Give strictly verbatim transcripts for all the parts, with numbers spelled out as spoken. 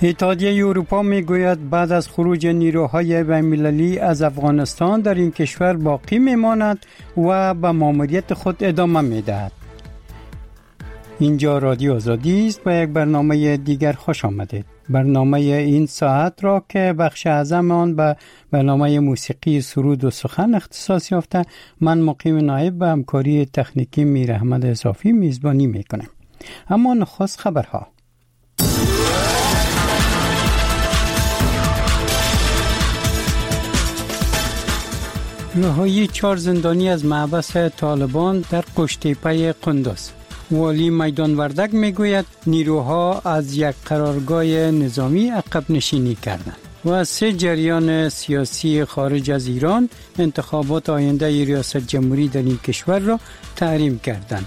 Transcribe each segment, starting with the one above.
اتحادیه اروپا میگوید بعد از خروج نیروهای بین‌المللی از افغانستان در این کشور باقی میماند و به ماموریت خود ادامه میدهد. اینجا رادیو آزادی است و یک برنامه دیگر خوش آمدید. برنامه این ساعت را که بخش اعظم آن به برنامه موسیقی سرود و سخن اختصاص یافته، من مقیم نایب به همکاری تکنیکی میر احمد اضافی میزبانی میکنم. اما نخست خبرها. رهایی چهار زندانی از محبس طالبان در قشتیپه قندوز. والی میدان وردک میگوید نیروها از یک قرارگاه نظامی عقب نشینی کردند. و سه جریان سیاسی خارج از ایران انتخابات آینده ریاست جمهوری در این کشور را تحریم کردند.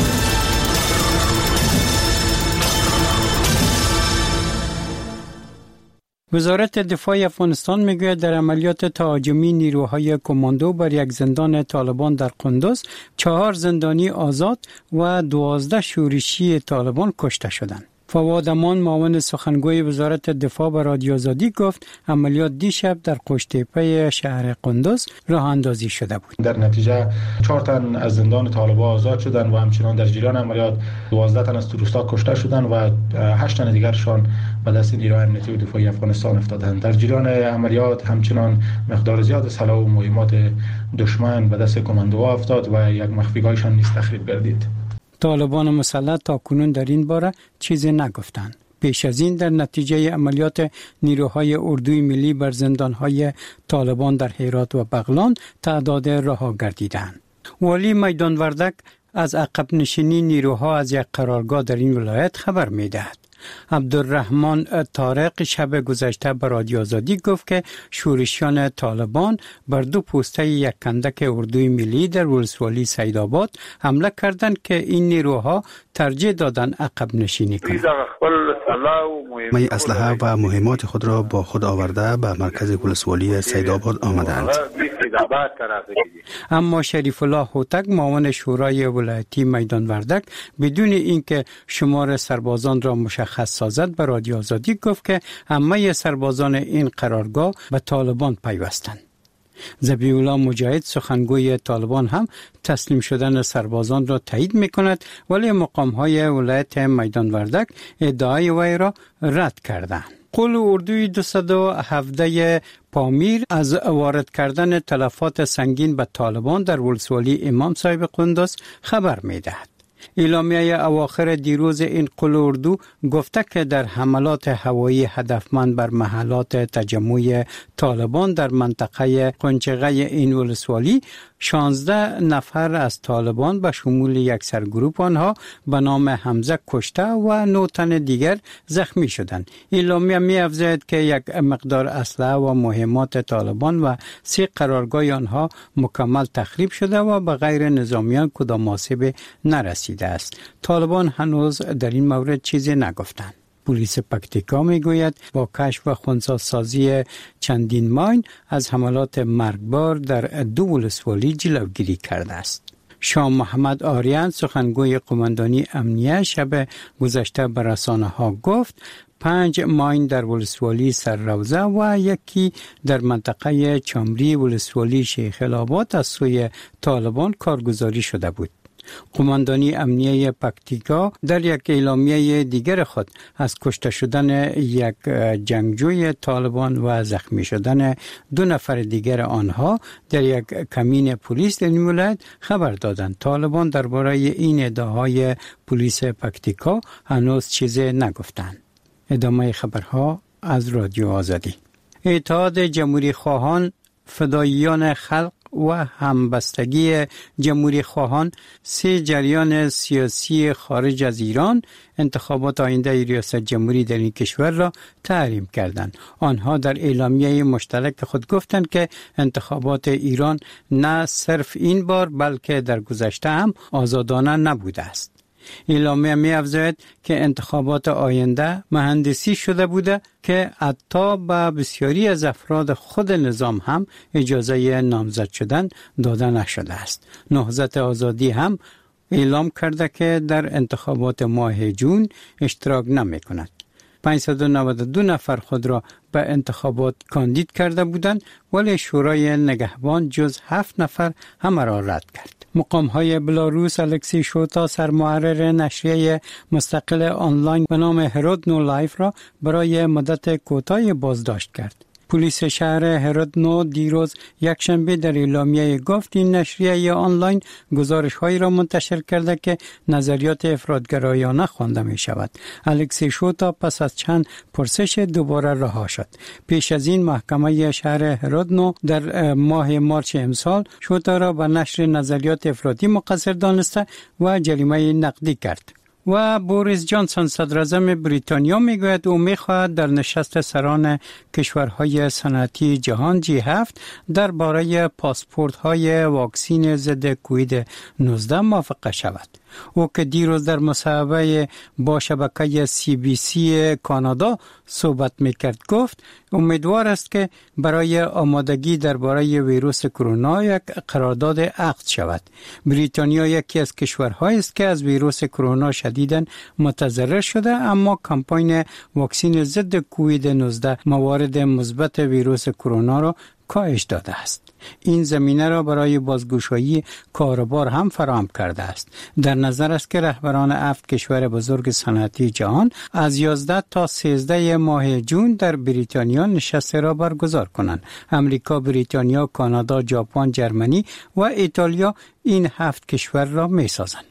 وزارت دفاع افغانستان میگوید در عملیات تهاجمی نیروهای کماندو بر یک زندان طالبان در قندوز چهار زندانی آزاد و دوازده شورشی طالبان کشته شدند. فواد امان معاون سخنگوی وزارت دفاع به رادیو آزادی گفت عملیات دیشب در قشتیپه شهر قندوز راه اندازی شده بود. در نتیجه چهار تن از زندان طالبان آزاد شدند و همچنان در جریان عملیات دوازده تن از تروریست‌ها کشته شدند و هشت تن دیگرشان به دست نیروهای امنیتی و دفاعی افغانستان افتادند. در جریان عملیات همچنان مقدار زیاد سلاح و مهمات دشمن به دست کماندوها افتاد و یک مخفیگاهشان نیز تخریب گردید. طالبان مسلط تاکنون در این باره چیزی نگفتند. پیش از این در نتیجه عملیات نیروهای اردوی ملی بر زندانهای طالبان در هرات و بغلان تعداد رها گردیدند. والی میدان وردک از عقب نشینی نیروها از یک قرارگاه در این ولایت خبر می‌دهد. عبدالرحمن طارق شب گذشته به رادیو آزادی گفت که شورشیان طالبان بر دو پوسته یک کندک اردوی ملی در ولسوالی سیدآباد حمله کردند که این نیروها ترجیح دادند عقب نشینی کنند. می اسلحه و مهمات خود را با خود آورده به مرکز ولسوالی سیدآباد آمدند. اما شریف الله هوتک معاون شورای ولایتی میدان وردک بدون اینکه شمار سربازان را مشخص سازد به رادیو آزادی گفت که همه سربازان این قرارگاه به طالبان پیوستند. ذبیح الله مجاهد سخنگوی طالبان هم تسلیم شدن سربازان را تایید می‌کند، ولی مقام‌های ولایت میدان وردک ادعای وی را رد کردند. قول اردوی دویست و هفده پامیر از وارد کردن تلفات سنگین به طالبان در ولسوالی امام صاحب قندوز خبر می‌دهد. اعلامیه اواخر دیروز این قول اردو گفته که در حملات هوایی هدفمند بر محلات تجمع طالبان در منطقه قنچقه این ولسوالی شانزده نفر از طالبان به شمول یک سرگروپ آنها به نام حمزه کشته و نه تن دیگر زخمی شدند. اعلامیه می افزاید که یک مقدار اسلحه و مهمات طالبان و سه قرارگاه آنها مکمل تخریب شده و به غیر نظامیان کدام آسیب نرسیده است. طالبان هنوز در این مورد چیزی نگفتند. پلیس پکتیکا میگوید با کشف و خنثی‌سازی چندین ماین از حملات مرگبار در دو ولسوالی جلوگیری کرده است. شاه محمد آریان سخنگوی قماندانی امنیه شب گذشته به رسانه‌ها گفت پنج ماین در ولسوالی سرروزه و یکی در منطقه چامری ولسوالی شیخ الآباد از سوی طالبان کارگزاری شده بود. قماندانی امنیه پکتیکا در یک اعلامیه دیگر خود از کشته شدن یک جنگجوی طالبان و زخمی شدن دو نفر دیگر آنها در یک کمین پلیس در این ولایت خبر دادند. طالبان درباره این ادعاهای پلیس پکتیکا هنوز چیزی نگفتند. ادامه خبرها از رادیو آزادی. اتحاد جمهوری خواهان، فداییان خلق و همبستگی جمهوری خواهان، سه جریان سیاسی خارج از ایران انتخابات آینده ریاست جمهوری در این کشور را تحریم کردند. آنها در اعلامیه مشترک خود گفتند که انتخابات ایران نه صرف این بار بلکه در گذشته هم آزادانه نبوده است. اعلامیه می افزاید که انتخابات آینده مهندسی شده بوده که حتی به بسیاری از افراد خود نظام هم اجازه نامزد شدن داده نشده است. نهضت آزادی هم اعلام کرده که در انتخابات ماه جون اشتراک نمی کند. پانصد و نود و دو نفر خود را به انتخابات کاندید کرده بودند، ولی شورای نگهبان جز هفت نفر همه را رد کرد. مقام های بلاروس الکسی شوتا سرمحرر نشریه مستقل آنلاین به نام هرودنو لایف را برای مدت کوتاهی بازداشت کرد. پلیس شهر هرودنو دیروز یکشنبه در اعلامیه گفت این نشریه آنلاین گزارش هایی را منتشر کرده که نظریات افراطگرایانه خوانده می شود. الکسی شوتا پس از چند پرسش دوباره رها شد. پیش از این محکمه شهر هرودنو در ماه مارس امسال شوتا را به نشر نظریات افراطی مقصر دانسته و جریمه نقدی کرد. و بوریس جانسون صدراعظم بریتانیا میگوید او میخواهد در نشست سران کشورهای صنعتی جهان جی هفت درباره پاسپورت های واکسین ضد کووید نوزده موافقه شود. او که دیروز در مصاحبه با شبکه سی بی سی کانادا صحبت میکرد گفت امیدوار است که برای آمادگی درباره ویروس کرونا یک قرارداد عقد شود. بریتانیا یکی از کشورهایی است که از ویروس کرونا شدیداً متضرر شده، اما کمپاین واکسن ضد کووید نوزده موارد مثبت ویروس کرونا را کاهش داده است. این زمینه را برای بازگشایی کاروبار هم فراهم کرده است. در نظر است که رهبران هفت کشور بزرگ صنعتی جهان از یازده تا سیزده ماه جون در بریتانیا نشست را برگزار کنند. امریکا، بریتانیا، کانادا، ژاپن، جرمنی و ایتالیا این هفت کشور را می سازند.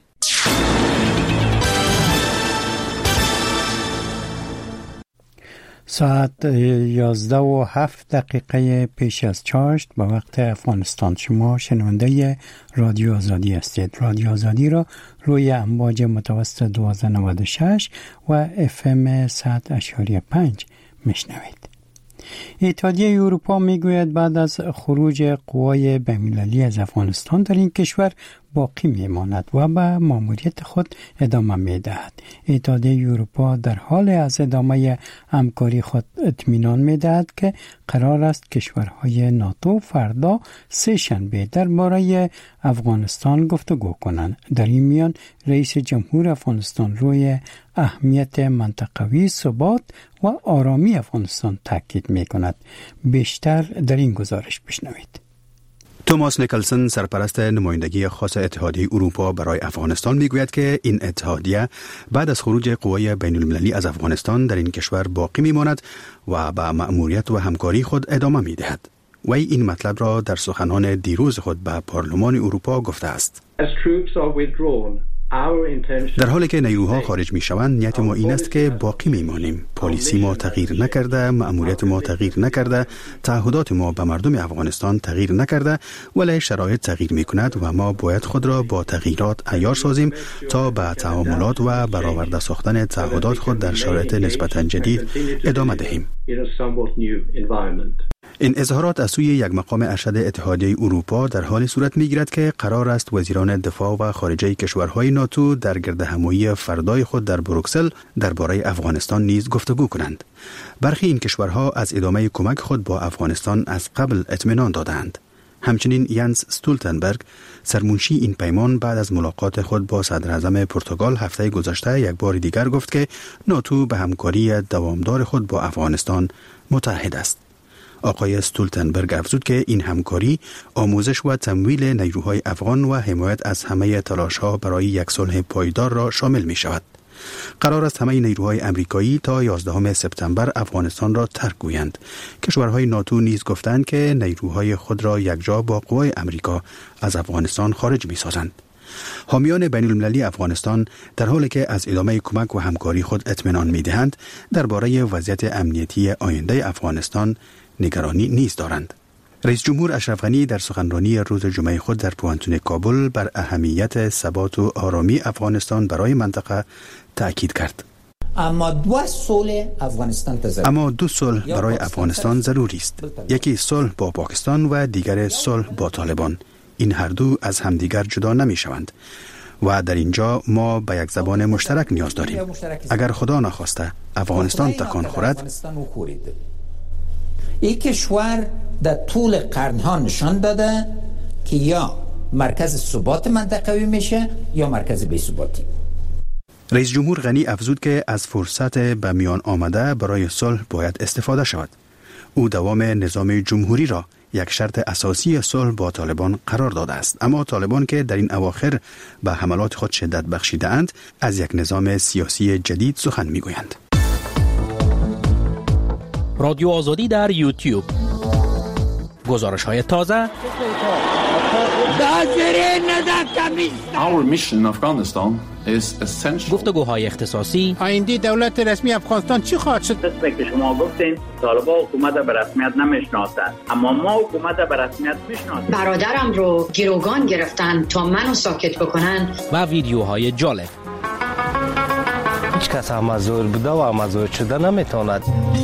ساعت یازده و هفت دقیقه پیش از چاشت به وقت افغانستان. شما شنونده رادیو آزادی هستید. رادیو آزادی را روی امواج متوسط دوازده نود و شش و اف ام صد اشاری پنج میشنوید. اتحادیه اروپا میگوید بعد از خروج قوای بین‌المللی از افغانستان در این کشور باقی میماند و به ماموریت خود ادامه میدهد. اتحادیه اروپا در حال از ادامه همکاری خود اطمینان میدهد که قرار است کشورهای ناتو فردا سه شنبه درباره افغانستان گفتگو کنند. در این میان رئیس جمهور افغانستان روی اهمیت منطقوی ثبات و آرامی افغانستان تاکید میکند. بیشتر در این گزارش بشنوید. توماس نیکلسن سرپرست نمایندگی خاص اتحادیه اروپا برای افغانستان میگوید که این اتحادیه بعد از خروج قوای بین المللی از افغانستان در این کشور باقی میماند و به مأموریت و همکاری خود ادامه میدهد. وی این مطلب را در سخنان دیروز خود به پارلمان اروپا گفته است. در حالی که نیروها خارج می شوند، نیت ما این است که باقی می مانیم. پالیسی ما تغییر نکرده، مأموریت ما تغییر نکرده، تعهدات ما به مردم افغانستان تغییر نکرده، ولی شرایط تغییر می کند و ما باید خود را با تغییرات عیار سازیم تا به تعاملات و برآورده ساختن تعهدات خود در شرایط نسبتاً جدید ادامه دهیم. این اظهارات از سوی یک مقام ارشد اتحادیه اروپا در حال صورت می‌گیرد که قرار است وزیران دفاع و خارجه کشورهای ناتو در گردهمایی فردای خود در بروکسل درباره افغانستان نیز گفتگو کنند. برخی این کشورها از ادامه کمک خود با افغانستان از قبل اطمینان دادند. همچنین یانس استولتنبرگ سرمنشی این پیمان بعد از ملاقات خود با صدر اعظم پرتغال هفته گذشته یک بار دیگر گفت که ناتو به همکاری دوامدار خود با افغانستان متحد است. آقای استولتنبرگ افزود که این همکاری آموزش و تمویل نیروهای افغان و حمایت از همه تلاش‌ها برای یک صلح پایدار را شامل می شود. قرار است همه نیروهای امریکایی تا یازدهم سپتامبر افغانستان را ترک گویند. کشورهای ناتو نیز گفتند که نیروهای خود را یکجا با قوای امریکا از افغانستان خارج می سازند. حامیان بین المللی افغانستان در حالی که از ادامه کمک و همکاری خود اطمینان می دهند، درباره وضعیت امنیتی آینده افغانستان نگرانی نیز دارند. رئیس جمهور اشرف غنی در سخنرانی روز جمعه خود در پوانتون کابل بر اهمیت ثبات و آرامی افغانستان برای منطقه تأکید کرد. اما دو صلح افغانستان اما دو صلح برای افغانستان ضروری است. یکی صلح با پاکستان و دیگر صلح با طالبان. این هر دو از همدیگر جدا نمی شوند و در اینجا ما به یک زبان مشترک نیاز داریم. اگر خدا نخواسته افغانستان تکان خورد، این کشور در طول قرنها نشان داده که یا مرکز ثبات منطقوی میشه یا مرکز بی‌ثباتی. رئیس جمهور غنی افزود که از فرصت به میان آمده برای صلح باید استفاده شود. او دوام نظام جمهوری را یک شرط اساسی صلح با طالبان قرار داده است، اما طالبان که در این اواخر به حملات خود شدت بخشیده اند از یک نظام سیاسی جدید سخن میگویند. رادیو آزادی در یوتیوب، گزارش های تازه. Our mission in Afghanistan is essential. گفتگوهای اختصاصی. آینده دولت رسمی افغانستان چی خواهد شد؟ مثل که شما گفتین طالبان حکومت به رسمیت نمیشناسند، اما ما حکومت به رسمیت میشناسیم. برادرم رو گروگان گرفتن تا منو ساکت بکنن. و ویدیوهای جالب. هیچ کس امازور بوده و امازور شده نمیتواند.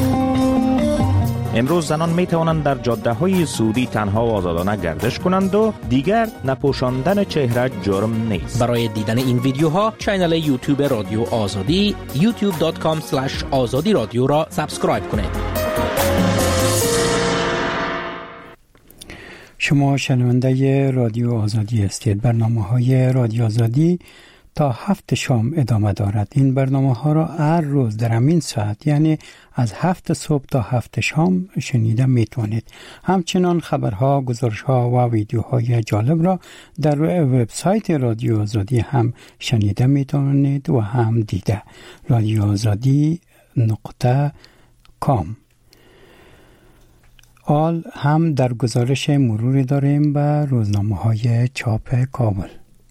امروز زنان می توانند در جاده های سعودی تنها و آزادانه گردش کنند و دیگر نپوشاندن چهره جرم نیست. برای دیدن این ویدیوها کانال یوتیوب رادیو آزادی یوتیوب دات کام اسلش آزادی رادیو را سابسکرایب کنید. شما شنونده رادیو آزادی هستید. برنامه‌های رادیو آزادی تا هفت شام ادامه دارد. این برنامه ها را هر روز در همین ساعت، یعنی از هفت صبح تا هفت شام شنیده میتونید. همچنان خبرها، گزارشها و ویدیوهای جالب را در وبسایت رادیو آزادی هم شنیده میتونید و هم دیده. رادیو آزادی نقطه کام. آل هم در گزارش مروری داریم به روزنامه های چاپ کابل.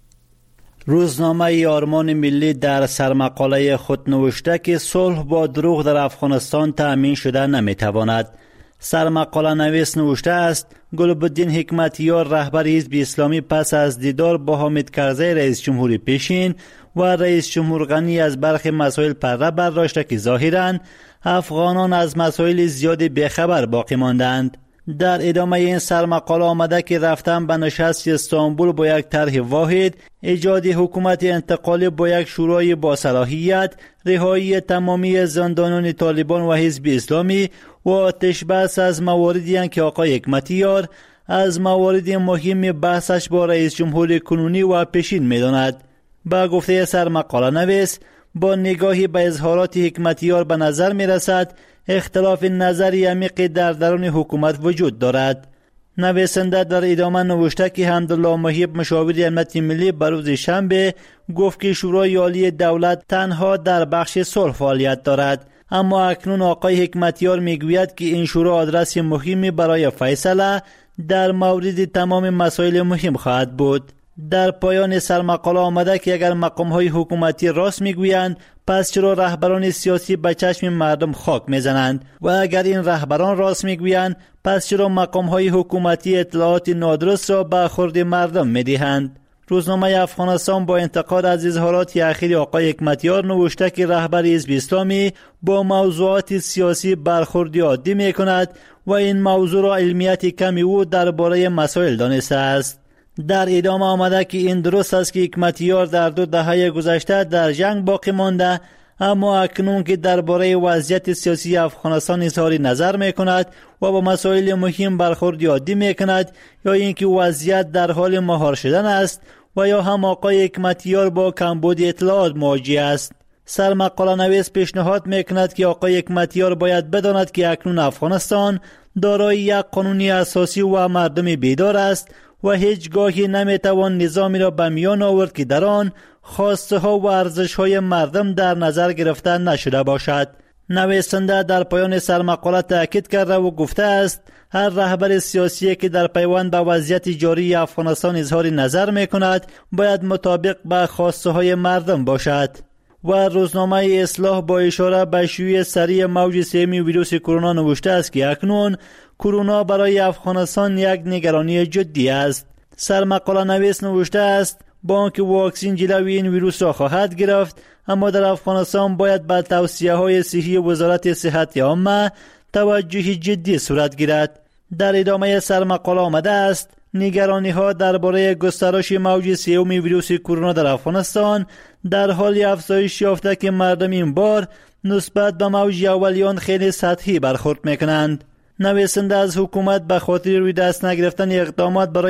روزنامه آرمان ملی در سرمقاله خود نوشته که صلح با دروغ در افغانستان تأمین شده نمیتواند. سرمقاله نویس نوشته است گلبدین حکمتیار رهبر حزب اسلامی پس از دیدار با حامد کرزی رئیس جمهور پیشین و رئیس جمهور غنی از برخی مسائل پرده برداشته که ظاهراً افغانان از مسائل زیادی بیخبر باقی ماندند. در ادامه این سرمقاله آمده که رفتن به نشست استانبول با یک طرح واحد، ایجاد حکومت انتقالی با یک شورای با صلاحیت، رهایی تمامی زندانیان طالبان و حزب اسلامی و آتش بس از مواردی اند که آقای حکمتیار از موارد مهم بحثش با رئیس جمهور کنونی و پیشین می‌داند. با گفته سرمقاله نویس، با نگاهی به اظهارات حکمتیار به نظر می‌رسد اختلاف نظری عمیق در درون حکومت وجود دارد. نویسنده در ادامه نوشته که حمدالله محب مشاور امنیت ملی بر روز شنبه گفت که شورای عالی دولت تنها در بخش صلح فعالیت دارد، اما اکنون آقای حکمتیار میگوید که این شورا آدرس مهمی برای فیصله در مورد تمام مسائل مهم خواهد بود. در پایان سرمقاله آمده که اگر مقام‌های حکومتی راست میگویند، پس چرا رهبران سیاسی به چشم مردم خاک میزنند؟ و اگر این رهبران راست میگویند، پس چرا مقام‌های حکومتی اطلاعات نادرست را به خورد مردم میدهند؟ روزنامه افغانستان با انتقاد از اظهارات اخیر آقای حکمتیار نوشته که رهبر حزب اسلامی با موضوعات سیاسی برخوردی عادی میکند و این موضوع را علمیت کمی او درباره مسائل دانسته است. در ادامه آمده که این درست است که حکمتیار در دو دهه گذشته در جنگ باقی مانده، اما اکنون که درباره وضعیت سیاسی افغانستان اظهار نظر میکند و با مسائل مهم برخورد عادی میکند، یا اینکه وضعیت در حال مهار شدن است و یا هم آقای حکمتیار با کمبود اطلاعات مواجه است. سرمقاله نویس پیشنهاد میکند که آقای حکمتیار باید بداند که اکنون افغانستان دارای یک قانون اساسی و مردم بیدار است و هیچگاهی نمیتوان نظامی را به میان آورد که در آن خواسته ها و ارزش های مردم در نظر گرفته نشده باشد. نویسنده در پایان سرمقاله تاکید کرده و گفته است هر رهبر سیاسی که در پیوند به وضعیت جاری افغانستان اظهار نظر میکند باید مطابق به خواسته های مردم باشد. و روزنامه اصلاح با اشاره به شیوع سریع موج سوم ویروس کرونا نوشته است که اکنون کرونا برای افغانستان یک نگرانی جدی است. سرمقاله نویس نوشته است با آنکه واکسن جلوی این ویروس را خواهد گرفت، اما در افغانستان باید به توصیه های صحی وزارت صحت عامه توجه جدی صورت گیرد. در ادامه سرمقاله آمده است نگرانی ها درباره گسترش موج سوم ویروس کرونا در افغانستان در حال افزایش یافته که مردم این بار نسبت به موج اولیان خیلی سطحی برخورد میکنند. نویسنده از حکومت به خاطر روی دست نگرفتن اقدامات برای